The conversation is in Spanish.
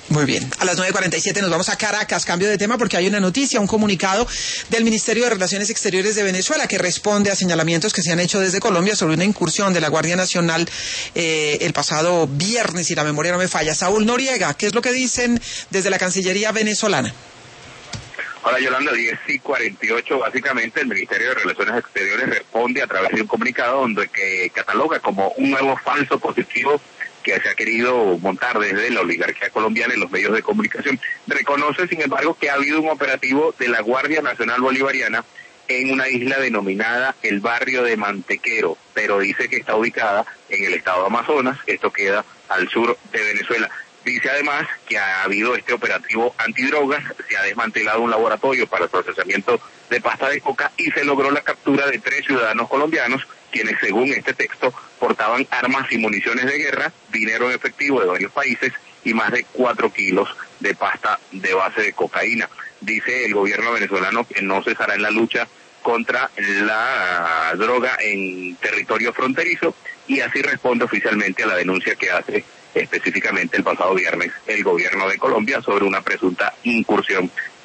Muy bien, a las 9:47 nos vamos a Caracas, cambio de tema porque hay una noticia, un comunicado del Ministerio de Relaciones Exteriores de Venezuela que responde a señalamientos que se han hecho desde Colombia sobre una incursión de la Guardia Nacional el pasado viernes, si la memoria no me falla. Saúl Noriega, ¿qué es lo que dicen desde la Cancillería venezolana? Hola Yolanda, 10:48, básicamente el Ministerio de Relaciones Exteriores responde a través de un comunicado donde que cataloga como un nuevo falso positivo que se ha querido montar desde la oligarquía colombiana en los medios de comunicación. Reconoce, sin embargo, que ha habido un operativo de la Guardia Nacional Bolivariana en una isla denominada el barrio de Mantequero, pero dice que está ubicada en el estado de Amazonas, esto queda al sur de Venezuela. Dice además que ha habido este operativo antidrogas, se ha desmantelado un laboratorio para el procesamiento de pasta de coca y se logró la captura de 3 ciudadanos colombianos, quienes según este texto portaban armas y municiones de guerra, dinero en efectivo de varios países y más de 4 kilos de pasta de base de cocaína. Dice el gobierno venezolano que no cesará en la lucha contra la droga en territorio fronterizo y así responde oficialmente a la denuncia que hace específicamente el pasado viernes el gobierno de Colombia sobre una presunta incursión